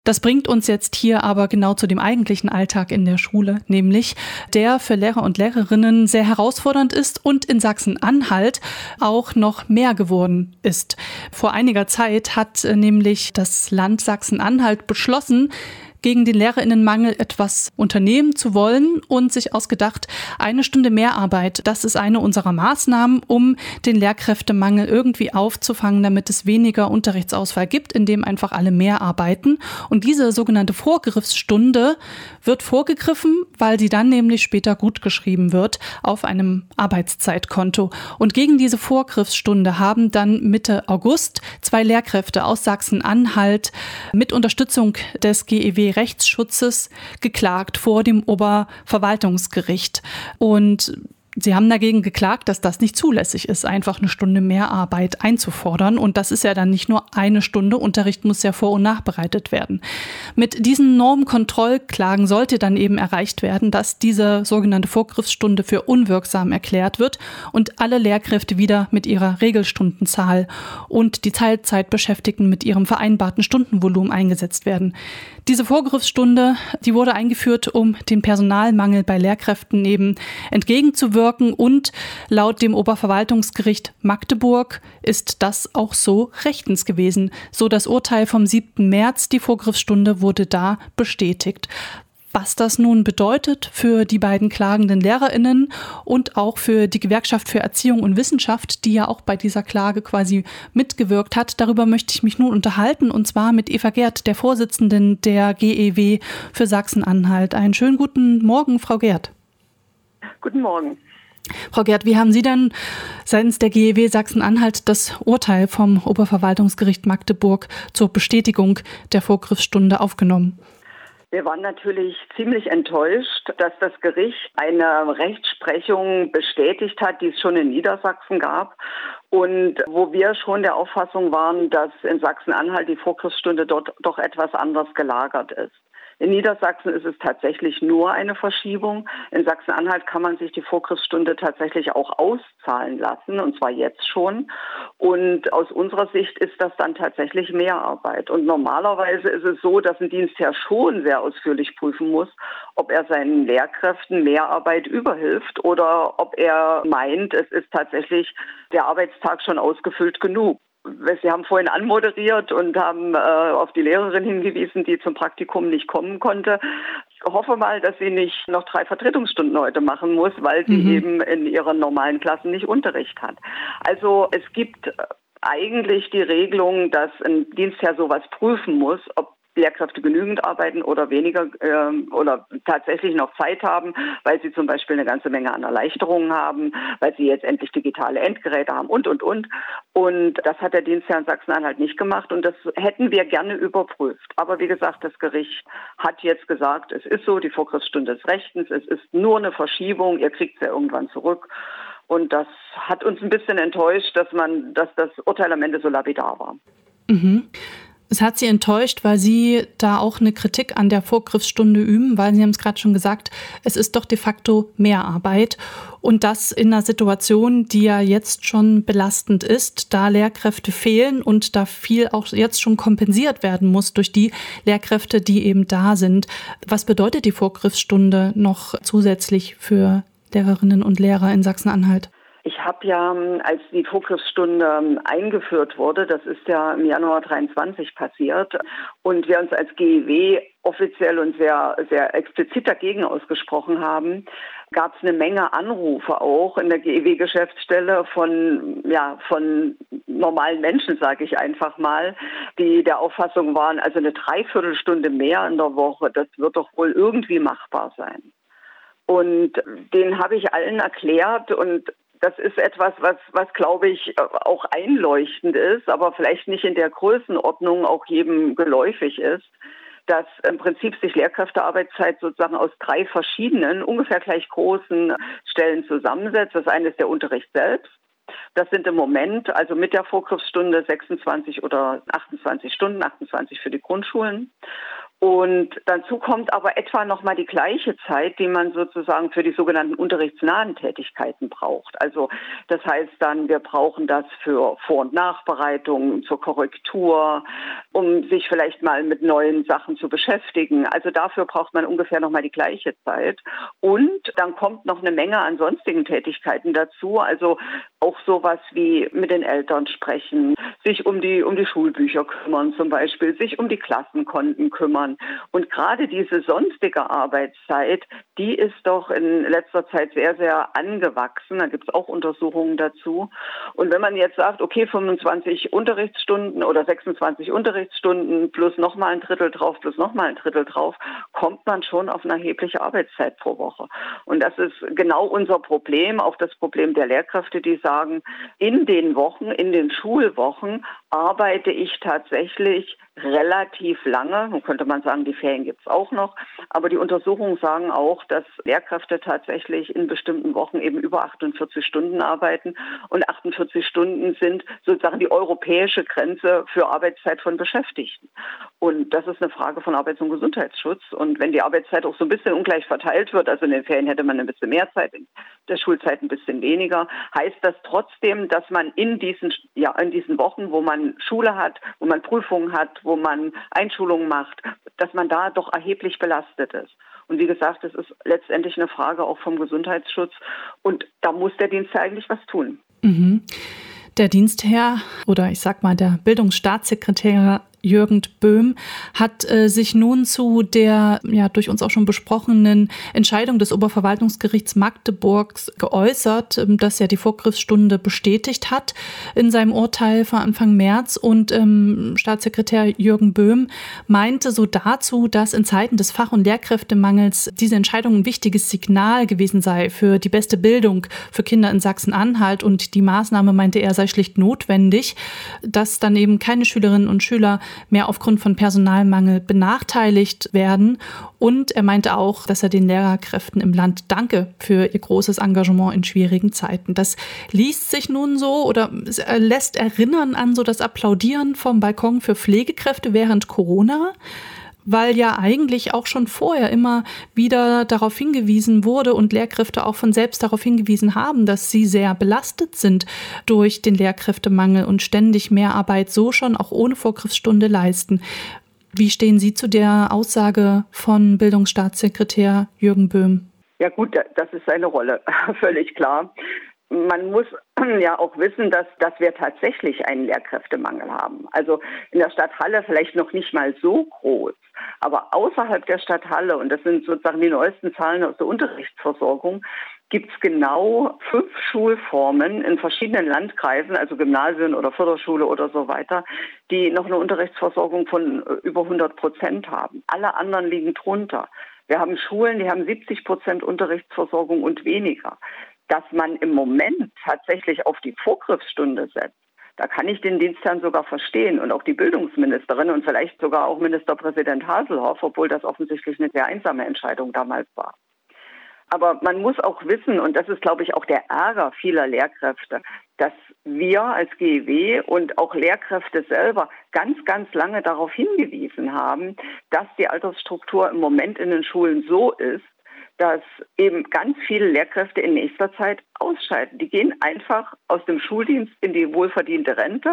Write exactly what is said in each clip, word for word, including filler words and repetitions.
Das bringt uns jetzt hier aber genau zu dem eigentlichen Alltag in der Schule, nämlich der für Lehrer und Lehrerinnen sehr herausfordernd ist und in Sachsen-Anhalt auch noch mehr geworden ist. Vor einiger Zeit hat nämlich das Land Sachsen-Anhalt beschlossen, gegen den Lehrerinnenmangel etwas unternehmen zu wollen und sich ausgedacht, eine Stunde Mehrarbeit, das ist eine unserer Maßnahmen, um den Lehrkräftemangel irgendwie aufzufangen, damit es weniger Unterrichtsausfall gibt, indem einfach alle mehr arbeiten. Und diese sogenannte Vorgriffsstunde wird vorgegriffen, weil sie dann nämlich später gut geschrieben wird auf einem Arbeitszeitkonto. Und gegen diese Vorgriffsstunde haben dann Mitte August zwei Lehrkräfte aus Sachsen-Anhalt mit Unterstützung des G E W Rechtsschutzes geklagt vor dem Oberverwaltungsgericht. Und sie haben dagegen geklagt, dass das nicht zulässig ist, einfach eine Stunde mehr Arbeit einzufordern. Und das ist ja dann nicht nur eine Stunde. Unterricht muss ja vor- und nachbereitet werden. Mit diesen Normkontrollklagen sollte dann eben erreicht werden, dass diese sogenannte Vorgriffsstunde für unwirksam erklärt wird und alle Lehrkräfte wieder mit ihrer Regelstundenzahl und die Teilzeitbeschäftigten mit ihrem vereinbarten Stundenvolumen eingesetzt werden. Diese Vorgriffsstunde, die wurde eingeführt, um dem Personalmangel bei Lehrkräften eben entgegenzuwirken, und laut dem Oberverwaltungsgericht Magdeburg ist das auch so rechtens gewesen. So das Urteil vom siebten März, die Vorgriffsstunde wurde da bestätigt. Was das nun bedeutet für die beiden klagenden LehrerInnen und auch für die Gewerkschaft für Erziehung und Wissenschaft, die ja auch bei dieser Klage quasi mitgewirkt hat, darüber möchte ich mich nun unterhalten, und zwar mit Eva Gerd, der Vorsitzenden der G E W für Sachsen-Anhalt. Einen schönen guten Morgen, Frau Gerd. Guten Morgen. Frau Gerd, wie haben Sie denn seitens der G E W Sachsen-Anhalt das Urteil vom Oberverwaltungsgericht Magdeburg zur Bestätigung der Vorgriffsstunde aufgenommen? Wir waren natürlich ziemlich enttäuscht, dass das Gericht eine Rechtsprechung bestätigt hat, die es schon in Niedersachsen gab und wo wir schon der Auffassung waren, dass in Sachsen-Anhalt die Vorgriffsstunde dort doch etwas anders gelagert ist. In Niedersachsen ist es tatsächlich nur eine Verschiebung. In Sachsen-Anhalt kann man sich die Vorgriffsstunde tatsächlich auch auszahlen lassen, und zwar jetzt schon. Und aus unserer Sicht ist das dann tatsächlich Mehrarbeit. Und normalerweise ist es so, dass ein Dienstherr schon sehr ausführlich prüfen muss, ob er seinen Lehrkräften Mehrarbeit überhilft oder ob er meint, es ist tatsächlich der Arbeitstag schon ausgefüllt genug. Sie haben vorhin anmoderiert und haben äh, auf die Lehrerin hingewiesen, die zum Praktikum nicht kommen konnte. Ich hoffe mal, dass sie nicht noch drei Vertretungsstunden heute machen muss, weil sie mhm. eben in ihren normalen Klassen nicht Unterricht hat. Also es gibt eigentlich die Regelung, dass ein Dienstherr sowas prüfen muss, ob Lehrkräfte genügend arbeiten oder weniger äh, oder tatsächlich noch Zeit haben, weil sie zum Beispiel eine ganze Menge an Erleichterungen haben, weil sie jetzt endlich digitale Endgeräte haben und, und, und. Und das hat der Dienstherr in Sachsen-Anhalt nicht gemacht, und das hätten wir gerne überprüft. Aber wie gesagt, das Gericht hat jetzt gesagt, es ist so, die Vorgriffsstunde ist rechtens, es ist nur eine Verschiebung, ihr kriegt sie ja irgendwann zurück. Und das hat uns ein bisschen enttäuscht, dass man, dass das Urteil am Ende so lapidar war. Mhm. Es hat Sie enttäuscht, weil Sie da auch eine Kritik an der Vorgriffsstunde üben, weil Sie haben es gerade schon gesagt, es ist doch de facto Mehrarbeit, und das in einer Situation, die ja jetzt schon belastend ist, da Lehrkräfte fehlen und da viel auch jetzt schon kompensiert werden muss durch die Lehrkräfte, die eben da sind. Was bedeutet die Vorgriffsstunde noch zusätzlich für Lehrerinnen und Lehrer in Sachsen-Anhalt? Ich habe ja, als die Vorgriffsstunde eingeführt wurde, das ist ja im Januar dreiundzwanzig passiert, und wir uns als G E W offiziell und sehr, sehr explizit dagegen ausgesprochen haben, gab es eine Menge Anrufe auch in der G E W-Geschäftsstelle von, ja, von normalen Menschen, sage ich einfach mal, die der Auffassung waren, also eine Dreiviertelstunde mehr in der Woche, das wird doch wohl irgendwie machbar sein. Und denen habe ich allen erklärt, und das ist etwas, was, was glaube ich auch einleuchtend ist, aber vielleicht nicht in der Größenordnung auch jedem geläufig ist, dass im Prinzip sich Lehrkräftearbeitszeit sozusagen aus drei verschiedenen, ungefähr gleich großen Stellen zusammensetzt. Das eine ist der Unterricht selbst. Das sind im Moment, also mit der Vorgriffsstunde, sechsundzwanzig oder achtundzwanzig Stunden, achtundzwanzig für die Grundschulen. Und dazu kommt aber etwa nochmal die gleiche Zeit, die man sozusagen für die sogenannten unterrichtsnahen Tätigkeiten braucht. Also das heißt dann, wir brauchen das für Vor- und Nachbereitung, zur Korrektur, um sich vielleicht mal mit neuen Sachen zu beschäftigen. Also dafür braucht man ungefähr nochmal die gleiche Zeit. Und dann kommt noch eine Menge an sonstigen Tätigkeiten dazu. Also auch sowas wie mit den Eltern sprechen, sich um die, um die Schulbücher kümmern zum Beispiel, sich um die Klassenkonten kümmern. Und gerade diese sonstige Arbeitszeit, die ist doch in letzter Zeit sehr, sehr angewachsen. Da gibt es auch Untersuchungen dazu. Und wenn man jetzt sagt, okay, fünfundzwanzig Unterrichtsstunden oder sechsundzwanzig Unterrichtsstunden plus nochmal ein Drittel drauf, plus nochmal ein Drittel drauf, kommt man schon auf eine erhebliche Arbeitszeit pro Woche. Und das ist genau unser Problem, auch das Problem der Lehrkräfte, die sagen, in den Wochen, in den Schulwochen arbeite ich tatsächlich relativ lange. Nun könnte man sagen, die Ferien gibt es auch noch. Aber die Untersuchungen sagen auch, dass Lehrkräfte tatsächlich in bestimmten Wochen eben über achtundvierzig Stunden arbeiten. Und achtundvierzig Stunden sind sozusagen die europäische Grenze für Arbeitszeit von Beschäftigten. Und das ist eine Frage von Arbeits- und Gesundheitsschutz. Und wenn die Arbeitszeit auch so ein bisschen ungleich verteilt wird, also in den Ferien hätte man ein bisschen mehr Zeit, in der Schulzeit ein bisschen weniger, heißt das trotzdem, dass man in diesen, ja, in diesen Wochen, wo man Schule hat, wo man Prüfungen hat, wo man Einschulungen macht, dass man da doch erheblich belastet ist. Und wie gesagt, das ist letztendlich eine Frage auch vom Gesundheitsschutz. Und da muss der Dienst ja eigentlich was tun. Mhm. Der Dienstherr oder ich sag mal der Bildungsstaatssekretär Jürgen Böhm hat äh, sich nun zu der ja durch uns auch schon besprochenen Entscheidung des Oberverwaltungsgerichts Magdeburgs geäußert, äh, das ja die Vorgriffsstunde bestätigt hat in seinem Urteil von Anfang März. Und ähm, Staatssekretär Jürgen Böhm meinte so dazu, dass in Zeiten des Fach- und Lehrkräftemangels diese Entscheidung ein wichtiges Signal gewesen sei für die beste Bildung für Kinder in Sachsen-Anhalt. Und die Maßnahme, meinte er, sei schlicht notwendig, dass dann eben keine Schülerinnen und Schüler mehr aufgrund von Personalmangel benachteiligt werden. Und er meinte auch, dass er den Lehrerkräften im Land danke für ihr großes Engagement in schwierigen Zeiten. Das liest sich nun so oder lässt erinnern an so das Applaudieren vom Balkon für Pflegekräfte während Corona, weil ja eigentlich auch schon vorher immer wieder darauf hingewiesen wurde und Lehrkräfte auch von selbst darauf hingewiesen haben, dass sie sehr belastet sind durch den Lehrkräftemangel und ständig Mehrarbeit so schon auch ohne Vorgriffsstunde leisten. Wie stehen Sie zu der Aussage von Bildungsstaatssekretär Jürgen Böhm? Ja gut, das ist seine Rolle, völlig klar. Man muss ja auch wissen, dass, dass wir tatsächlich einen Lehrkräftemangel haben. Also in der Stadt Halle vielleicht noch nicht mal so groß, aber außerhalb der Stadt Halle, und das sind sozusagen die neuesten Zahlen aus der Unterrichtsversorgung, gibt es genau fünf Schulformen in verschiedenen Landkreisen, also Gymnasien oder Förderschule oder so weiter, die noch eine Unterrichtsversorgung von über hundert Prozent haben. Alle anderen liegen drunter. Wir haben Schulen, die haben siebzig Prozent Unterrichtsversorgung und weniger. Dass man im Moment tatsächlich auf die Vorgriffsstunde setzt, da kann ich den Dienstherrn sogar verstehen und auch die Bildungsministerin und vielleicht sogar auch Ministerpräsident Haselhoff, obwohl das offensichtlich eine sehr einsame Entscheidung damals war. Aber man muss auch wissen, und das ist, glaube ich, auch der Ärger vieler Lehrkräfte, dass wir als G E W und auch Lehrkräfte selber ganz, ganz lange darauf hingewiesen haben, dass die Altersstruktur im Moment in den Schulen so ist, dass eben ganz viele Lehrkräfte in nächster Zeit ausscheiden. Die gehen einfach aus dem Schuldienst in die wohlverdiente Rente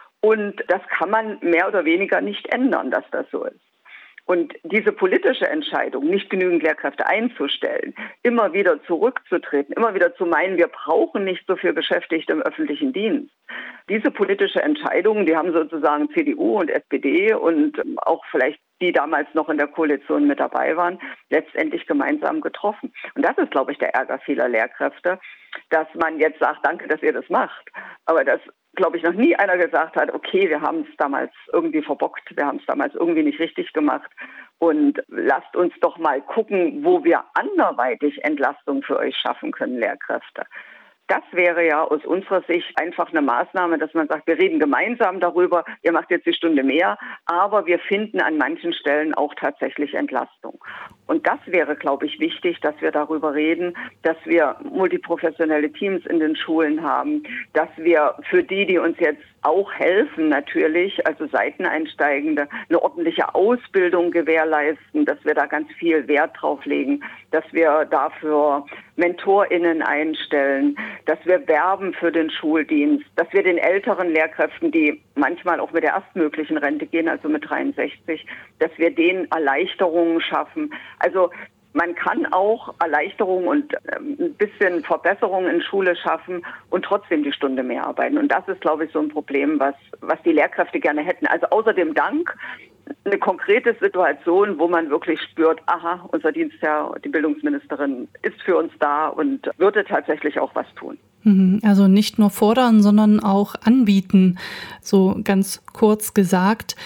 und das kann man mehr oder weniger nicht ändern, dass das so ist. Und diese politische Entscheidung, nicht genügend Lehrkräfte einzustellen, immer wieder zurückzutreten, immer wieder zu meinen, wir brauchen nicht so viel Beschäftigte im öffentlichen Dienst. Diese politische Entscheidung, die haben sozusagen C D U und S P D und auch vielleicht die damals noch in der Koalition mit dabei waren, letztendlich gemeinsam getroffen. Und das ist, glaube ich, der Ärger vieler Lehrkräfte, dass man jetzt sagt, danke, dass ihr das macht. Aber dass, glaube ich, noch nie einer gesagt hat, okay, wir haben es damals irgendwie verbockt, wir haben es damals irgendwie nicht richtig gemacht und lasst uns doch mal gucken, wo wir anderweitig Entlastung für euch schaffen können, Lehrkräfte. Das wäre ja aus unserer Sicht einfach eine Maßnahme, dass man sagt, wir reden gemeinsam darüber, ihr macht jetzt die Stunde mehr, aber wir finden an manchen Stellen auch tatsächlich Entlastung. Und das wäre, glaube ich, wichtig, dass wir darüber reden, dass wir multiprofessionelle Teams in den Schulen haben, dass wir für die, die uns jetzt auch helfen natürlich, also Seiteneinsteigende, eine ordentliche Ausbildung gewährleisten, dass wir da ganz viel Wert drauf legen, dass wir dafür MentorInnen einstellen, dass wir werben für den Schuldienst, dass wir den älteren Lehrkräften, die manchmal auch mit der erstmöglichen Rente gehen, also mit dreiundsechzig, dass wir denen Erleichterungen schaffen. Also man kann auch Erleichterungen und ähm, ein bisschen Verbesserungen in Schule schaffen und trotzdem die Stunde mehr arbeiten. Und das ist, glaube ich, so ein Problem, was, was die Lehrkräfte gerne hätten. Also außer dem Dank eine konkrete Situation, wo man wirklich spürt, aha, unser Dienstherr, die Bildungsministerin ist für uns da und würde tatsächlich auch was tun. Also nicht nur fordern, sondern auch anbieten, so ganz kurz gesagt,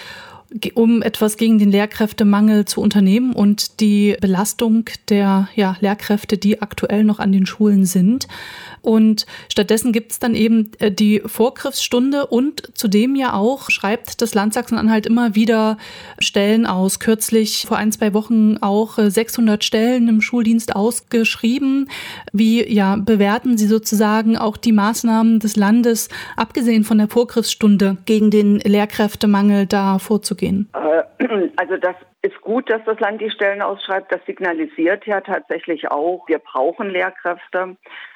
um etwas gegen den Lehrkräftemangel zu unternehmen und die Belastung der ja, Lehrkräfte, die aktuell noch an den Schulen sind. Und stattdessen gibt es dann eben die Vorgriffsstunde und zudem ja auch schreibt das Land Sachsen-Anhalt immer wieder Stellen aus. Kürzlich vor ein, zwei Wochen auch sechshundert Stellen im Schuldienst ausgeschrieben. Wie ja, bewerten Sie sozusagen auch die Maßnahmen des Landes, abgesehen von der Vorgriffsstunde, gegen den Lehrkräftemangel da vorzugehen? Also das ist gut, dass das Land die Stellen ausschreibt. Das signalisiert ja tatsächlich auch, wir brauchen Lehrkräfte.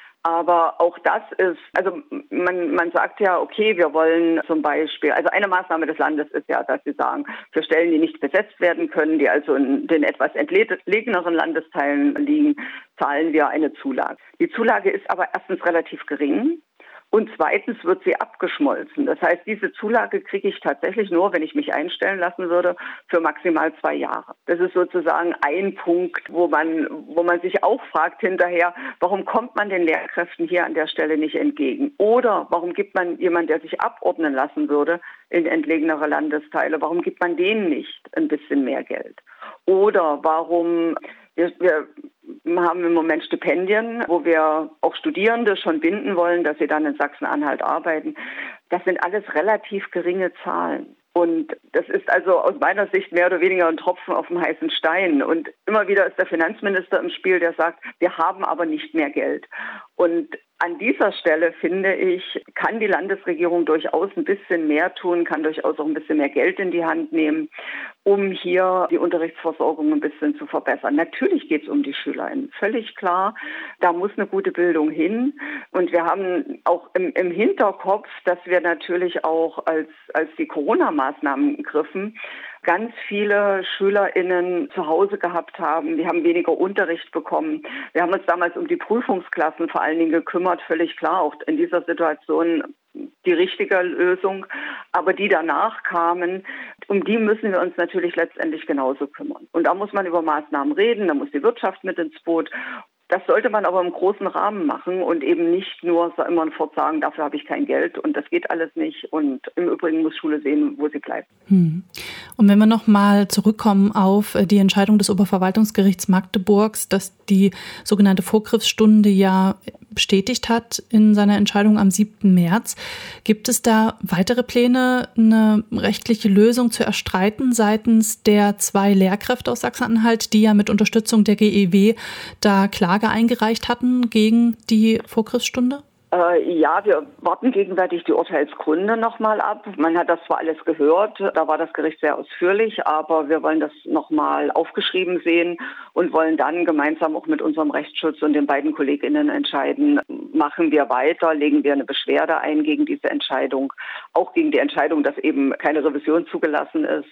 Aber auch das ist, also man, man sagt ja, okay, wir wollen zum Beispiel, also eine Maßnahme des Landes ist ja, dass sie sagen, für Stellen, die nicht besetzt werden können, die also in den etwas entlegeneren Landesteilen liegen, zahlen wir eine Zulage. Die Zulage ist aber erstens relativ gering. Und zweitens wird sie abgeschmolzen. Das heißt, diese Zulage kriege ich tatsächlich nur, wenn ich mich einstellen lassen würde, für maximal zwei Jahre. Das ist sozusagen ein Punkt, wo man, wo man sich auch fragt hinterher, warum kommt man den Lehrkräften hier an der Stelle nicht entgegen? Oder warum gibt man jemanden, der sich abordnen lassen würde in entlegenere Landesteile, warum gibt man denen nicht ein bisschen mehr Geld? Oder warum Wir, wir haben im Moment Stipendien, wo wir auch Studierende schon binden wollen, dass sie dann in Sachsen-Anhalt arbeiten. Das sind alles relativ geringe Zahlen. Und das ist also aus meiner Sicht mehr oder weniger ein Tropfen auf dem heißen Stein. Und immer wieder ist der Finanzminister im Spiel, der sagt, wir haben aber nicht mehr Geld. Und an dieser Stelle, finde ich, kann die Landesregierung durchaus ein bisschen mehr tun, kann durchaus auch ein bisschen mehr Geld in die Hand nehmen, um hier die Unterrichtsversorgung ein bisschen zu verbessern. Natürlich geht es um die SchülerInnen, völlig klar. Da muss eine gute Bildung hin. Und wir haben auch im, im Hinterkopf, dass wir natürlich auch, als, als die Corona-Maßnahmen griffen, ganz viele SchülerInnen zu Hause gehabt haben. Die haben weniger Unterricht bekommen. Wir haben uns damals um die Prüfungsklassen vor allen Dingen gekümmert, völlig klar, auch in dieser Situation die richtige Lösung. Aber die danach kamen, um die müssen wir uns natürlich letztendlich genauso kümmern. Und da muss man über Maßnahmen reden, da muss die Wirtschaft mit ins Boot. Das sollte man aber im großen Rahmen machen und eben nicht nur immer sofort sagen, dafür habe ich kein Geld und das geht alles nicht. Und im Übrigen muss Schule sehen, wo sie bleibt. Hm. Und wenn wir nochmal zurückkommen auf die Entscheidung des Oberverwaltungsgerichts Magdeburgs, dass die sogenannte Vorgriffsstunde ja bestätigt hat in seiner Entscheidung am siebten März. Gibt es da weitere Pläne, eine rechtliche Lösung zu erstreiten seitens der zwei Lehrkräfte aus Sachsen-Anhalt, die ja mit Unterstützung der G E W da Klage eingereicht hatten gegen die Vorgriffsstunde? Ja, wir warten gegenwärtig die Urteilsgründe nochmal ab. Man hat das zwar alles gehört, da war das Gericht sehr ausführlich, aber wir wollen das nochmal aufgeschrieben sehen und wollen dann gemeinsam auch mit unserem Rechtsschutz und den beiden KollegInnen entscheiden, machen wir weiter, legen wir eine Beschwerde ein gegen diese Entscheidung, auch gegen die Entscheidung, dass eben keine Revision zugelassen ist,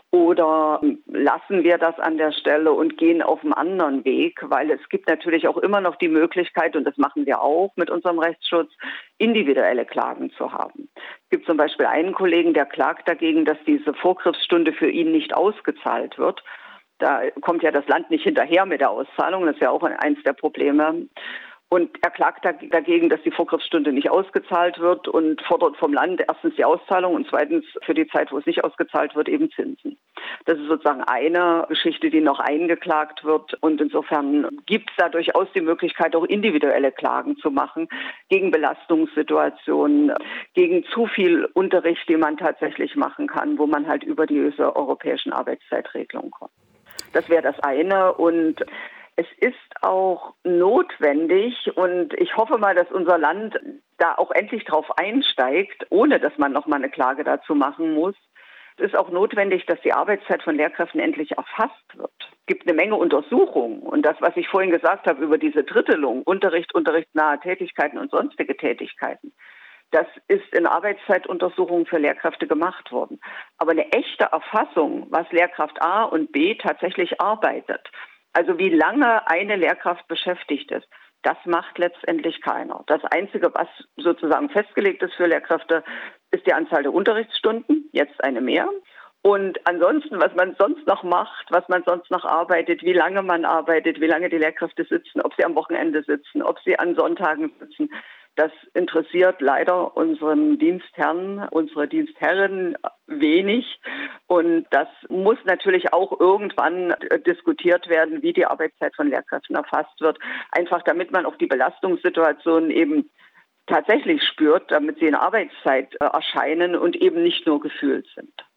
oder lassen wir das an der Stelle und gehen auf einen anderen Weg, weil es gibt natürlich auch immer noch die Möglichkeit, und das machen wir auch mit unserem Rechtsschutz, individuelle Klagen zu haben. Es gibt zum Beispiel einen Kollegen, der klagt dagegen, dass diese Vorgriffsstunde für ihn nicht ausgezahlt wird. Da kommt ja das Land nicht hinterher mit der Auszahlung, das ist ja auch eins der Probleme. Und er klagt dagegen, dass die Vorgriffsstunde nicht ausgezahlt wird und fordert vom Land erstens die Auszahlung und zweitens für die Zeit, wo es nicht ausgezahlt wird, eben Zinsen. Das ist sozusagen eine Geschichte, die noch eingeklagt wird. Und insofern gibt es da durchaus die Möglichkeit, auch individuelle Klagen zu machen gegen Belastungssituationen, gegen zu viel Unterricht, den man tatsächlich machen kann, wo man halt über diese europäischen Arbeitszeitregelungen kommt. Das wäre das eine. Und es ist auch notwendig und ich hoffe mal, dass unser Land da auch endlich drauf einsteigt, ohne dass man nochmal eine Klage dazu machen muss. Es ist auch notwendig, dass die Arbeitszeit von Lehrkräften endlich erfasst wird. Es gibt eine Menge Untersuchungen. Und das, was ich vorhin gesagt habe über diese Drittelung, Unterricht, unterrichtsnahe Tätigkeiten und sonstige Tätigkeiten, das ist in Arbeitszeituntersuchungen für Lehrkräfte gemacht worden. Aber eine echte Erfassung, was Lehrkraft A und B tatsächlich arbeitet, also wie lange eine Lehrkraft beschäftigt ist, das macht letztendlich keiner. Das Einzige, was sozusagen festgelegt ist für Lehrkräfte, ist die Anzahl der Unterrichtsstunden, jetzt eine mehr. Und ansonsten, was man sonst noch macht, was man sonst noch arbeitet, wie lange man arbeitet, wie lange die Lehrkräfte sitzen, ob sie am Wochenende sitzen, ob sie an Sonntagen sitzen, das interessiert leider unseren Dienstherrn, unsere Dienstherren wenig. Und das muss natürlich auch irgendwann diskutiert werden, wie die Arbeitszeit von Lehrkräften erfasst wird. Einfach damit man auch die Belastungssituation eben tatsächlich spürt, damit sie in Arbeitszeit erscheinen und eben nicht nur gefühlt sind.